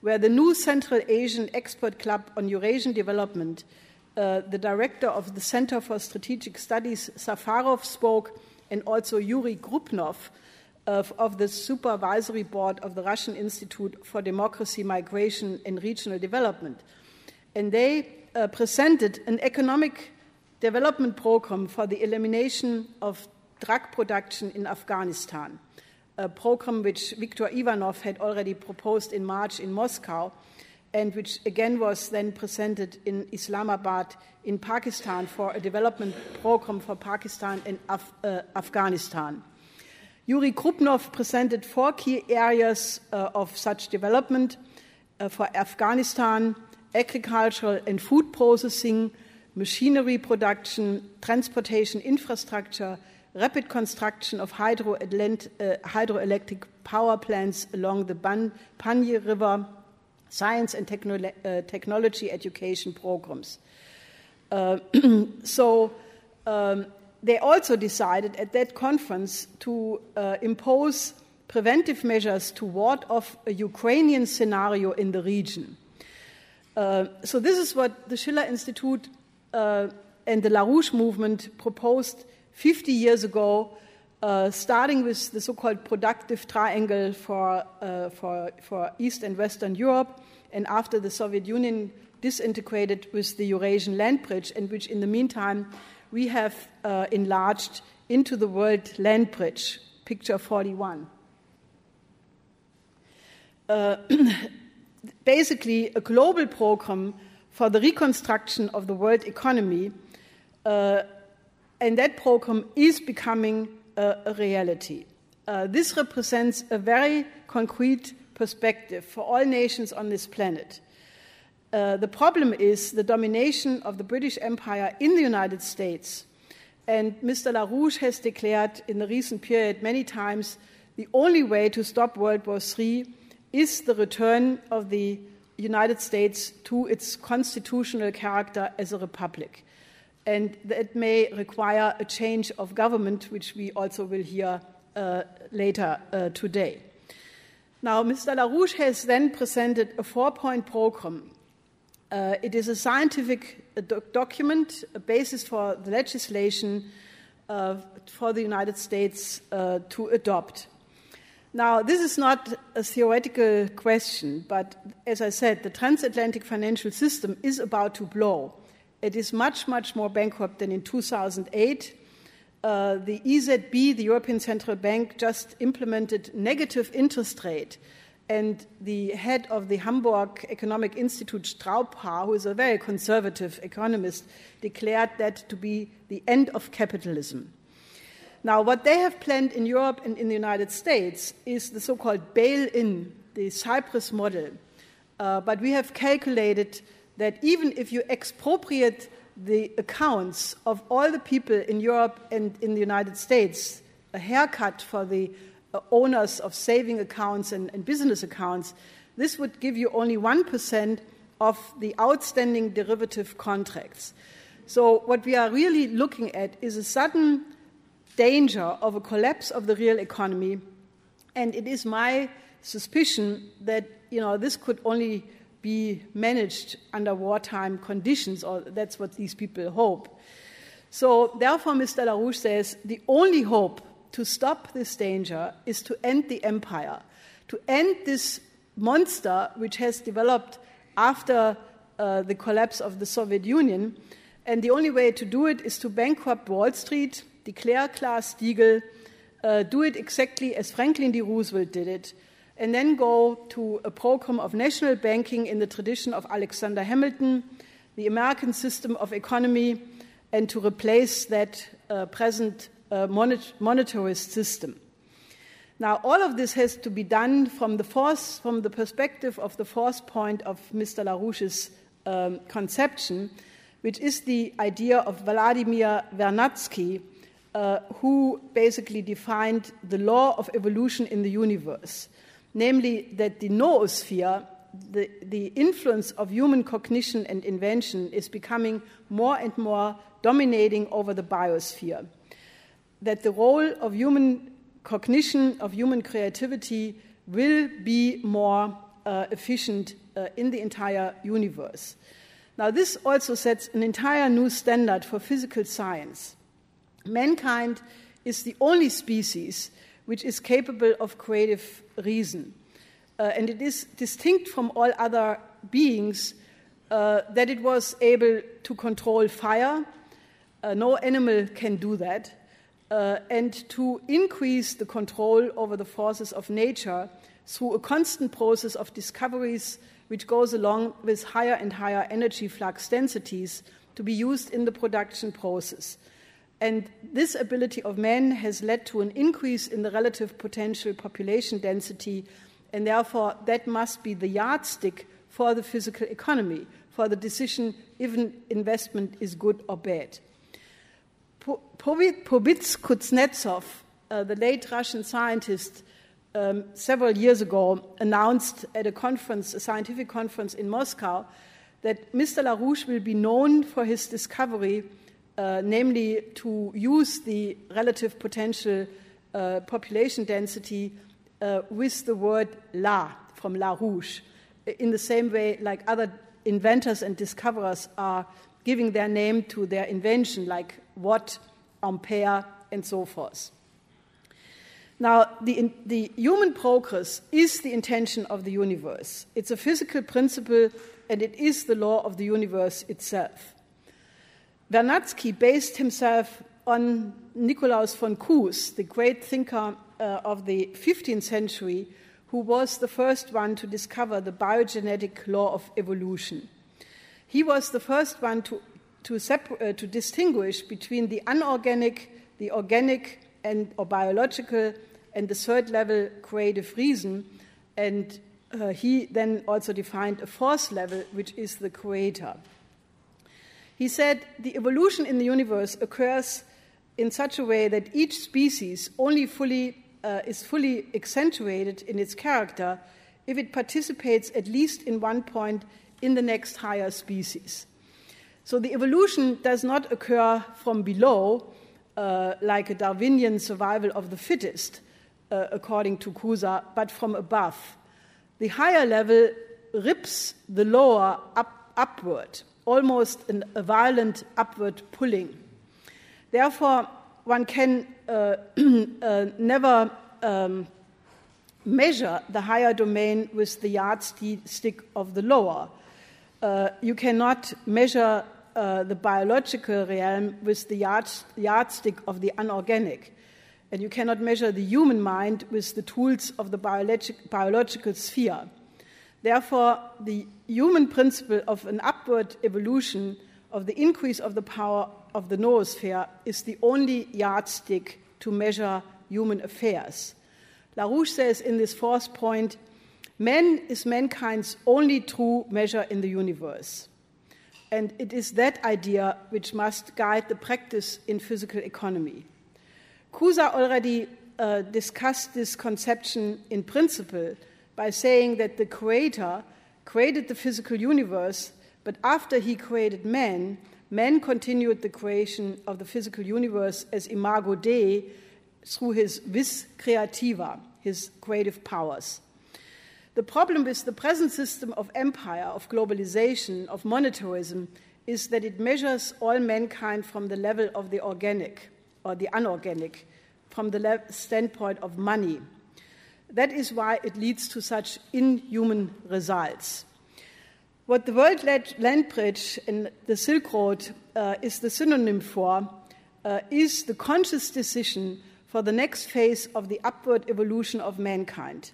where the new Central Asian Expert Club on Eurasian Development, uh, the director of the Center for Strategic Studies, Safarov, spoke, and also Yuri Krupnov of, of the supervisory board of the Russian Institute for Democracy, Migration, and Regional Development. And they uh, presented an economic development program for the elimination of drug production in Afghanistan, a program which Viktor Ivanov had already proposed in March in Moscow, and which again was then presented in Islamabad in Pakistan for a development program for Pakistan and Af- uh, Afghanistan. Yuri Krupnov presented four key areas uh, of such development uh, for Afghanistan: agricultural and food processing, machinery production, transportation infrastructure, rapid construction of hydro- uh, hydroelectric power plants along the Ban- Panye River, science and techno- uh, technology education programs. Uh, so um, they also decided at that conference to uh, impose preventive measures to ward off a Ukrainian scenario in the region. Uh, so this is what the Schiller Institute uh, and the LaRouche movement proposed fifty years ago, uh, starting with the so-called productive triangle for, uh, for, for East and Western Europe, and after the Soviet Union disintegrated with the Eurasian land bridge, and which in the meantime we have uh, enlarged into the World Land Bridge, picture forty-one. Uh, basically, a global program for the reconstruction of the world economy, uh, and that program is becoming a, a reality. Uh, this represents a very concrete perspective for all nations on this planet. Uh, the problem is the domination of the British Empire in the United States. And Mister LaRouche has declared in the recent period many times the only way to stop World War Three is the return of the United States to its constitutional character as a republic. And that may require a change of government, which we also will hear uh, later uh, today. Now, Mister LaRouche has then presented a four-point program. Uh, it is a scientific uh, doc- document, a basis for the legislation uh, for the United States uh, to adopt. Now, this is not a theoretical question, but as I said, the transatlantic financial system is about to blow. It is much, much more bankrupt than in two thousand eight. Uh, the E Z B, the European Central Bank, just implemented negative interest rate. And the head of the Hamburg Economic Institute, Straubhaar, who is a very conservative economist, declared that to be the end of capitalism. Now, what they have planned in Europe and in the United States is the so-called bail-in, the Cyprus model. Uh, but we have calculated that even if you expropriate the accounts of all the people in Europe and in the United States, a haircut for the uh, owners of saving accounts and, and business accounts, this would give you only one percent of the outstanding derivative contracts. So what we are really looking at is a sudden danger of a collapse of the real economy, and it is my suspicion that, you know, this could only be managed under wartime conditions, or that's what these people hope. So therefore, Mister LaRouche says the only hope to stop this danger is to end the empire, to end this monster which has developed after uh, the collapse of the Soviet Union. And the only way to do it is to bankrupt Wall Street, declare Glass-Steagall, uh, do it exactly as Franklin D. Roosevelt did it, and then go to a program of national banking in the tradition of Alexander Hamilton, the American system of economy, and to replace that uh, present uh, monet- monetarist system. Now, all of this has to be done from the fourth, from the perspective of the fourth point of Mister LaRouche's um, conception, which is the idea of Vladimir Vernadsky, uh, who basically defined the law of evolution in the universe, namely that the noosphere, the, the influence of human cognition and invention, is becoming more and more dominating over the biosphere, that the role of human cognition, of human creativity, will be more uh, efficient uh, in the entire universe. Now, this also sets an entire new standard for physical science. Mankind is the only species which is capable of creative reason. Uh, and it is distinct from all other beings uh, that it was able to control fire. Uh, no animal can do that. Uh, and to increase the control over the forces of nature through a constant process of discoveries which goes along with higher and higher energy flux densities to be used in the production process. And this ability of man has led to an increase in the relative potential population density, and therefore that must be the yardstick for the physical economy, for the decision if an investment is good or bad. Pobits Kuznetsov, uh, the late Russian scientist, um, several years ago announced at a conference, a scientific conference in Moscow, that Mister LaRouche will be known for his discovery, uh, namely to use the relative potential uh, population density uh, with the word La from LaRouche, in the same way like other inventors and discoverers are giving their name to their invention, like Watt, Ampere, and so forth. Now, the, the human progress is the intention of the universe. It's a physical principle, and it is the law of the universe itself. Vernadsky based himself on Nicolaus von Kues, the great thinker uh, of the fifteenth century, who was the first one to discover the biogenetic law of evolution. He was the first one to, to, separ- uh, to distinguish between the unorganic, the organic, and or biological, and the third level, creative reason. And uh, he then also defined a fourth level, which is the creator. He said the evolution in the universe occurs in such a way that each species only fully uh, is fully accentuated in its character if it participates at least in one point in the next higher species. So the evolution does not occur from below, uh, like a Darwinian survival of the fittest, uh, according to Kusa, but from above. The higher level rips the lower up, upward, almost an, a violent upward pulling. Therefore, one can uh, uh, never um, measure the higher domain with the yardstick of the lower. Uh, you cannot measure uh, the biological realm with the yard, yardstick of the unorganic. And you cannot measure the human mind with the tools of the biologic, biological sphere. Therefore, the human principle of an upward evolution, of the increase of the power of the noosphere, is the only yardstick to measure human affairs. LaRouche says in this fourth point, man is mankind's only true measure in the universe. And it is that idea which must guide the practice in physical economy. Kusa already uh, discussed this conception in principle by saying that the Creator created the physical universe, but after he created man, man continued the creation of the physical universe as imago Dei through his vis creativa, his creative powers. The problem with the present system of empire, of globalization, of monetarism, is that it measures all mankind from the level of the organic or the unorganic, from the le- standpoint of money. That is why it leads to such inhuman results. What the World Land Bridge and the Silk Road uh, is the synonym for uh, is the conscious decision for the next phase of the upward evolution of mankind.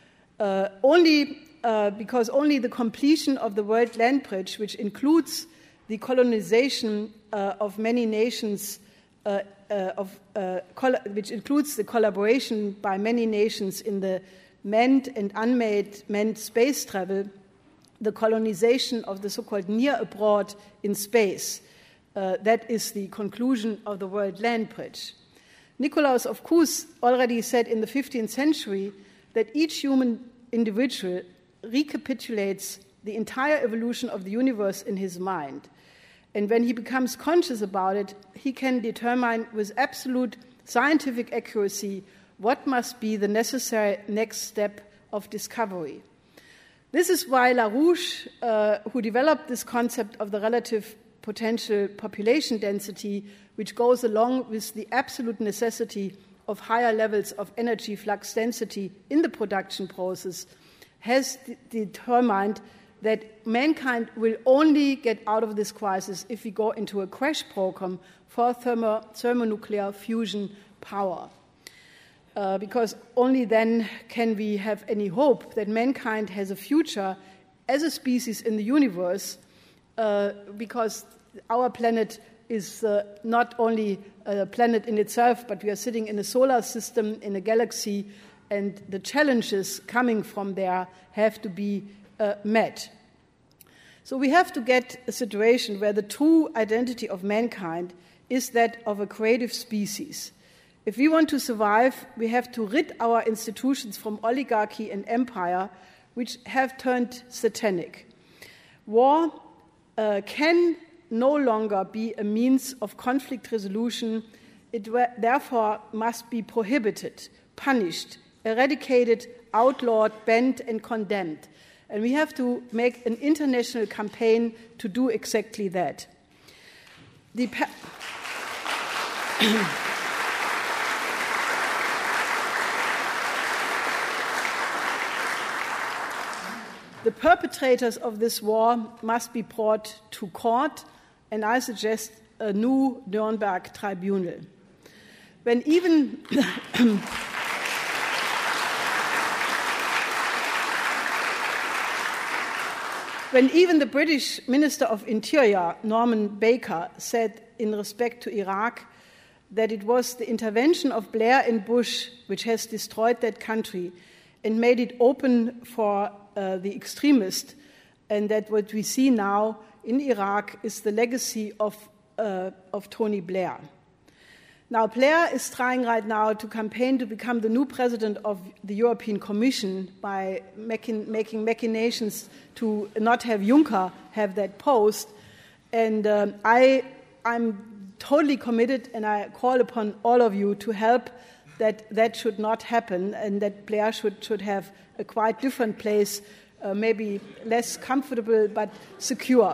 Uh, only uh, because only the completion of the World Land Bridge, which includes the colonization uh, of many nations, uh, uh, of, uh, col- which includes the collaboration by many nations in the manned and unmanned manned space travel, the colonization of the so-called near abroad in space. Uh, that is the conclusion of the World Land Bridge. Nicolaus of Kues already said in the fifteenth century that each human individual recapitulates the entire evolution of the universe in his mind. And when he becomes conscious about it, he can determine with absolute scientific accuracy what must be the necessary next step of discovery. This is why LaRouche, uh, who developed this concept of the relative potential population density, which goes along with the absolute necessity of higher levels of energy flux density in the production process, has d- determined that mankind will only get out of this crisis if we go into a crash program for thermo- thermonuclear fusion power. Uh, because only then can we have any hope that mankind has a future as a species in the universe, uh, because our planet is uh, not only a planet in itself, but we are sitting in a solar system, in a galaxy, and the challenges coming from there have to be uh, met. So we have to get a situation where the true identity of mankind is that of a creative species. If we want to survive, we have to rid our institutions from oligarchy and empire, which have turned satanic. War uh, can no longer be a means of conflict resolution. It therefore must be prohibited, punished, eradicated, outlawed, banned, and condemned. And we have to make an international campaign to do exactly that. The pa- The perpetrators of this war must be brought to court, and I suggest a new Nuremberg tribunal. When even when even the British Minister of Interior, Norman Baker, said in respect to Iraq that it was the intervention of Blair and Bush which has destroyed that country and made it open for uh, the extremists, and that what we see now in Iraq is the legacy of, uh, of Tony Blair. Now, Blair is trying right now to campaign to become the new president of the European Commission by making, making machinations to not have Juncker have that post. And um, I, I'm totally committed, and I call upon all of you to help that that should not happen, and that Blair should, should have a quite different place, uh, maybe less comfortable but secure.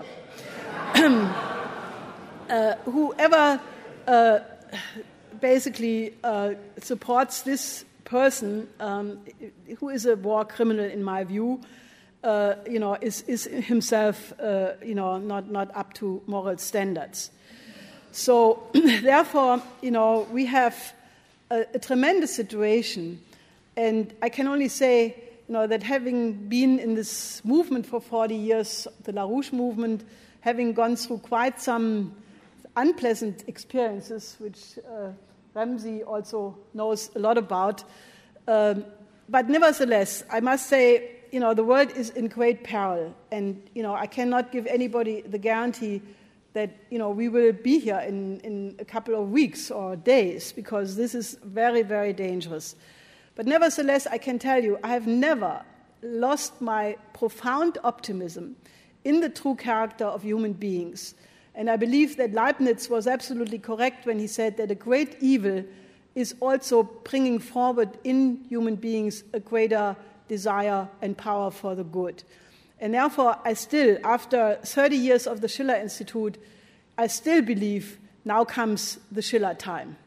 uh, whoever uh, basically uh, supports this person, um, who is a war criminal in my view, uh, you know, is, is himself, uh, you know, not, not up to moral standards. So, therefore, you know, we have a, a tremendous situation, and I can only say, you know, that having been in this movement for forty years, the LaRouche movement, having gone through quite some unpleasant experiences, which uh, Ramsey also knows a lot about. Um, but nevertheless, I must say, you know, the world is in great peril, and, you know, I cannot give anybody the guarantee that, you know, we will be here in, in a couple of weeks or days, because this is very, very dangerous. But nevertheless, I can tell you, I have never lost my profound optimism in the true character of human beings. And I believe that Leibniz was absolutely correct when he said that a great evil is also bringing forward in human beings a greater desire and power for the good. And therefore, I still, after thirty years of the Schiller Institute, I still believe now comes the Schiller time.